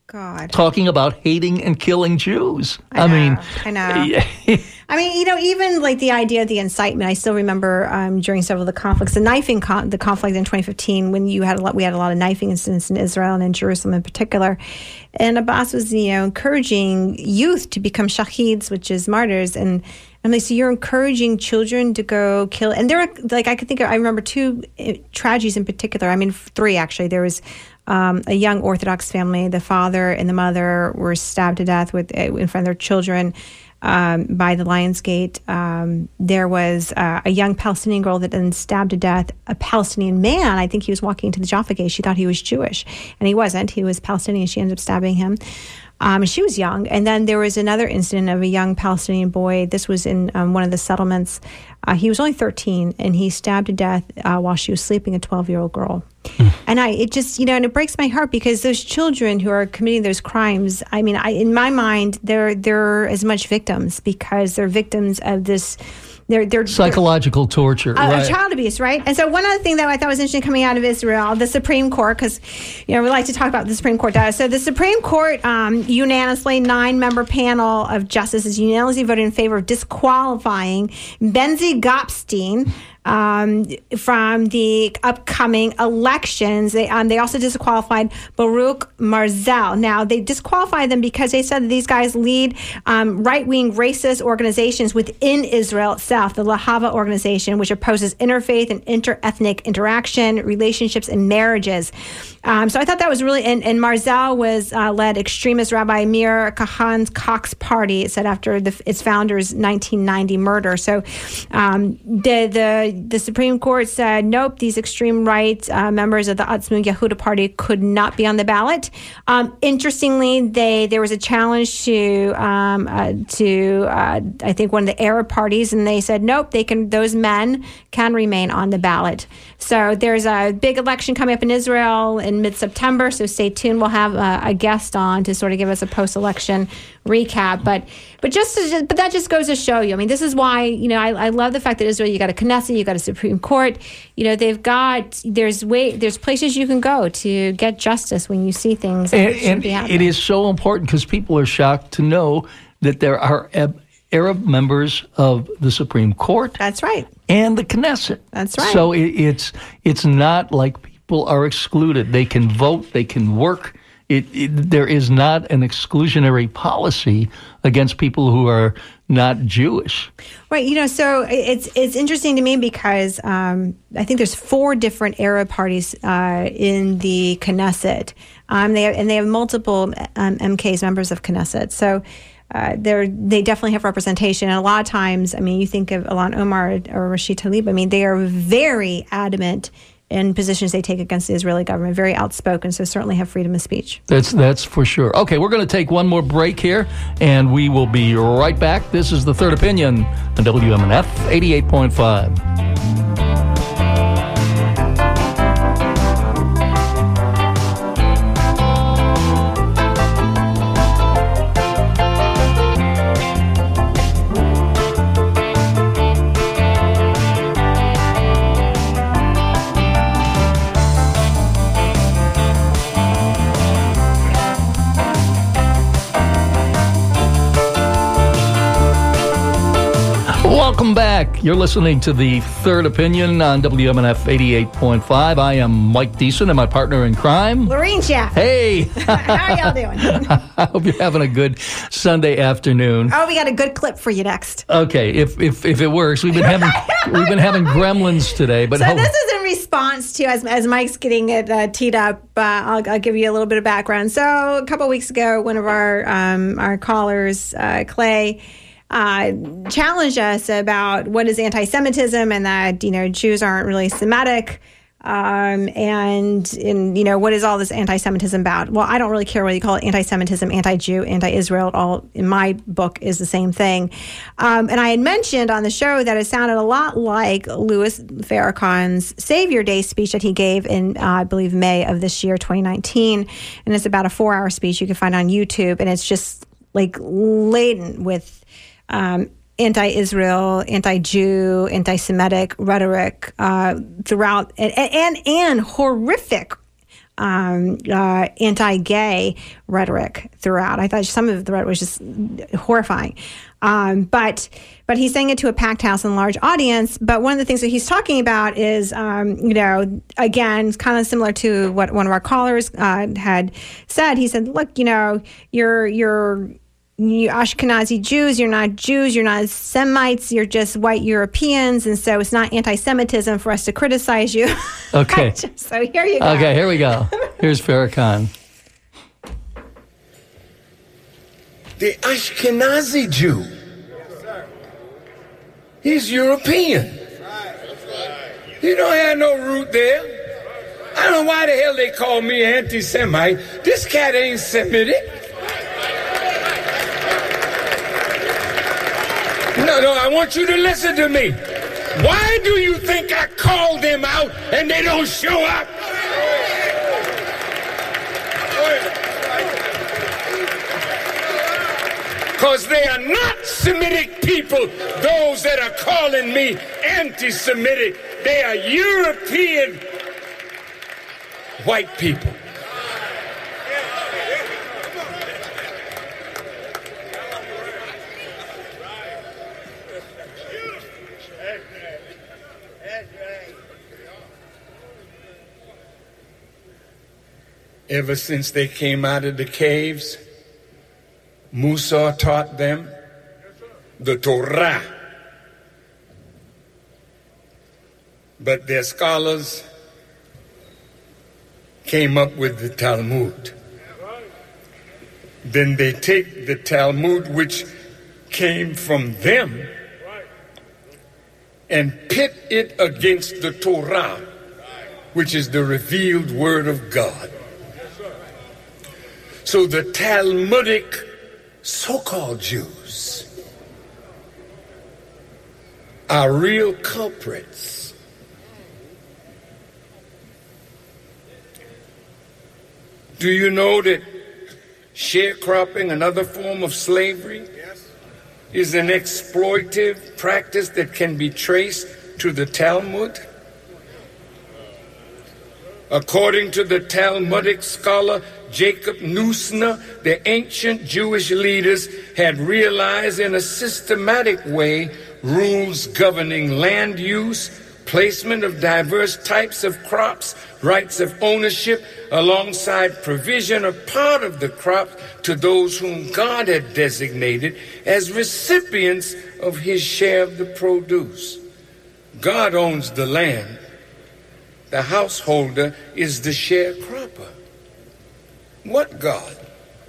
God. talking about hating and killing Jews. I, I know, mean, I know. I mean, you know, even like the idea of the incitement. I still remember um, during several of the conflicts, the knifing, con- the conflict in twenty fifteen, when you had a lot, we had a lot of knifing incidents in Israel and in Jerusalem in particular. And Abbas was, you know, encouraging youth to become shaheeds, which is martyrs, and. I'm like, so you're encouraging children to go kill, and there are like I could think of. I remember two uh, tragedies in particular. I mean, three actually. There was um, a young Orthodox family. The father and the mother were stabbed to death with uh, in front of their children um, by the Lions Gate. Um, there was uh, a young Palestinian girl that then stabbed to death a Palestinian man. I think he was walking into the Jaffa Gate. She thought he was Jewish, and he wasn't. He was Palestinian. She ended up stabbing him. Um, she was young. And then there was another incident of a young Palestinian boy. This was in um, one of the settlements. Uh, he was only thirteen, and he stabbed to death uh, while she was sleeping a twelve-year-old girl. Mm. And I, it just, you know, and it breaks my heart because those children who are committing those crimes, I mean, I, in my mind, they're they're as much victims because they're victims of this. They're, they're psychological they're, torture, uh, right? Child abuse, right? And so one other thing that I thought was interesting coming out of Israel, the Supreme Court, because you know we like to talk about what the Supreme Court does. So the Supreme Court um, unanimously, nine-member panel of justices unanimously voted in favor of disqualifying Benzi Gopstein um, from the upcoming elections. They um, they also disqualified Baruch Marzel. Now they disqualified them because they said that these guys lead um, right-wing racist organizations within Israel itself. The Lahava organization, which opposes interfaith and interethnic interaction, relationships, and marriages. Um, so I thought that was really, and, and Marzel was uh, led extremist Rabbi Meir Kahan's Cox Party, it said after the, its founder's nineteen ninety murder. So um, the, the the Supreme Court said, nope, these extreme right uh, members of the Atzmut Yehuda Party could not be on the ballot. Um, interestingly, they there was a challenge to, um, uh, to uh, I think, one of the Arab parties, and they said, nope, they can. Those men can remain on the ballot. So there's a big election coming up in Israel in mid-September. So stay tuned. We'll have a, a guest on to sort of give us a post-election recap. But but just, to, but that just goes to show you. I mean, this is why you know I, I love the fact that Israel. You got a Knesset, you got a Supreme Court. You know they've got there's way there's places you can go to get justice when you see things. That and and it is so important because people are shocked to know that there are Ab- Arab members of the Supreme Court. That's right. And the Knesset. That's right. So it, it's it's not like people are excluded. They can vote. They can work. It, it, there is not an exclusionary policy against people who are not Jewish. Right. You know, so it's it's interesting to me because um, I think there's four different Arab parties uh, in the Knesset. Um, they have, and they have multiple um, M Ks, members of Knesset. So. Uh, they're, they definitely have representation. And a lot of times, I mean, you think of Ilan Omar or Rashid Tlaib, I mean, they are very adamant in positions they take against the Israeli government, very outspoken, so certainly have freedom of speech. That's that's for sure. Okay, we're going to take one more break here, and we will be right back. This is The Third Opinion on W M N F eighty-eight point five. Welcome back. You're listening to The Third Opinion on W M N F eighty-eight point five. I am Mike Deason and my partner in crime, Lorene Schaff. Hey. How are y'all doing? I hope you're having a good Sunday afternoon. Oh, we got a good clip for you next. Okay, if if, if it works. We've been having we've been having gremlins today, but so hope- this is in response to as as Mike's getting it uh, teed up. Uh, I'll, I'll give you a little bit of background. So a couple of weeks ago, one of our um, our callers, uh, Clay. Uh, challenged us about what is anti-Semitism and that, you know, Jews aren't really Semitic. Um, and, in, you know, what is all this anti-Semitism about? Well, I don't really care whether you call it anti-Semitism, anti-Jew, anti-Israel. It all, in my book, is the same thing. Um, and I had mentioned on the show that it sounded a lot like Louis Farrakhan's Savior Day speech that he gave in, uh, I believe, May of this year, twenty nineteen. And it's about a four-hour speech you can find on YouTube. And it's just, like, laden with Um, anti-Israel, anti-Jew, anti-Semitic rhetoric uh, throughout, and, and and horrific um, uh, anti-gay rhetoric throughout. I thought some of the rhetoric was just horrifying. Um, but but he's saying it to a packed house and large audience. But one of the things that he's talking about is, um, you know, again, kind of similar to what one of our callers uh, had said. He said, look, you know, you're you're you Ashkenazi Jews, you're not Jews, you're not Semites, you're just white Europeans, and so it's not anti-Semitism for us to criticize you. Okay. So here you go. Okay, here we go. Here's Farrakhan. The Ashkenazi Jew, he's European. He don't have no root there. I don't know why the hell they call me anti-Semite. This cat ain't Semitic. No, no, I want you to listen to me. Why do you think I call them out and they don't show up? Because they are not Semitic people, those that are calling me anti-Semitic. They are European white people. Ever since they came out of the caves, Musa taught them the Torah. But their scholars came up with the Talmud. Then they take the Talmud, which came from them, and pit it against the Torah, which is the revealed word of God. So the Talmudic so-called Jews are real culprits. Do you know that sharecropping, another form of slavery, is an exploitive practice that can be traced to the Talmud? According to the Talmudic scholar Jacob Neusner, the ancient Jewish leaders had realized in a systematic way rules governing land use, placement of diverse types of crops, rights of ownership, alongside provision of part of the crop to those whom God had designated as recipients of his share of the produce. God owns the land. The householder is the sharecropper. What God?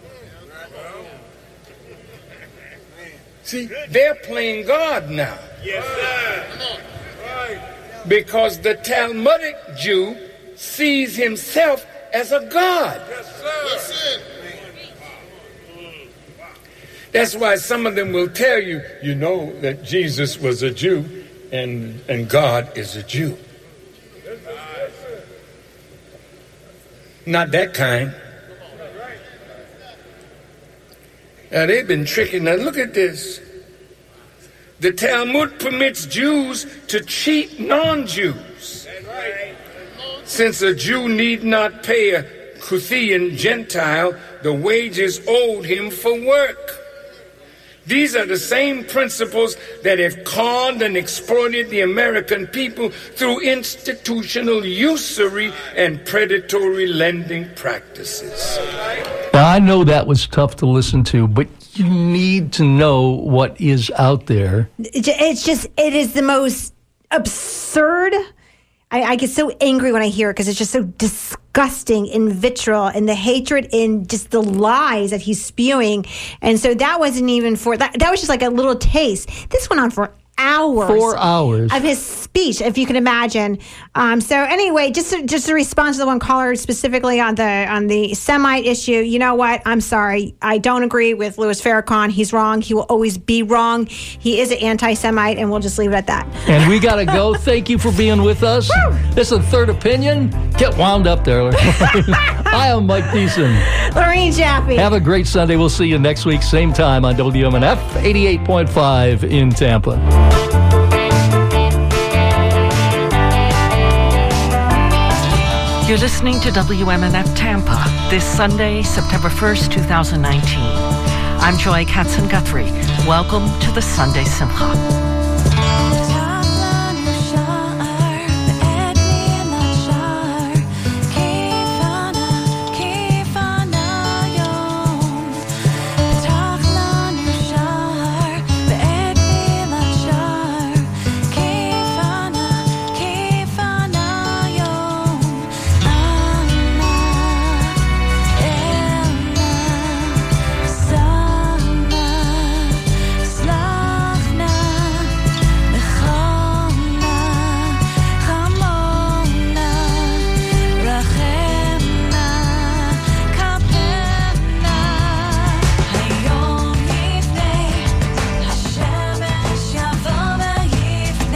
See, they're playing God now. Yes, sir. Because the Talmudic Jew sees himself as a God. Yes, sir. That's why some of them will tell you, you know, that Jesus was a Jew and, and God is a Jew. Not that kind. Now, they've been tricking. Now, look at this. The Talmud permits Jews to cheat non-Jews. Since a Jew need not pay a Cuthian Gentile the wages owed him for work. These are the same principles that have conned and exploited the American people through institutional usury and predatory lending practices. Now, I know that was tough to listen to, but you need to know what is out there. It's just, it is the most absurd. I, I get so angry when I hear it because it's just so disgusting and vitriol and the hatred and just the lies that he's spewing. And so that wasn't even for, that, that was just like a little taste. This went on for hours. Four hours. Of his speech, if you can imagine. Um, so anyway, just to, just to respond to the one caller specifically on the on the Semite issue, you know what? I'm sorry. I don't agree with Louis Farrakhan. He's wrong. He will always be wrong. He is an anti-Semite, and we'll just leave it at that. And we got to go. Thank you for being with us. Woo! This is a Third Opinion. Get wound up there. I am Mike Thiessen. Lorene Jaffe. Have a great Sunday. We'll see you next week, same time on W M N F eighty-eight point five in Tampa. You're listening to W M N F Tampa this Sunday, September first, twenty nineteen. I'm Joy Katzen-Guthrie. Welcome to the Sunday Simcha.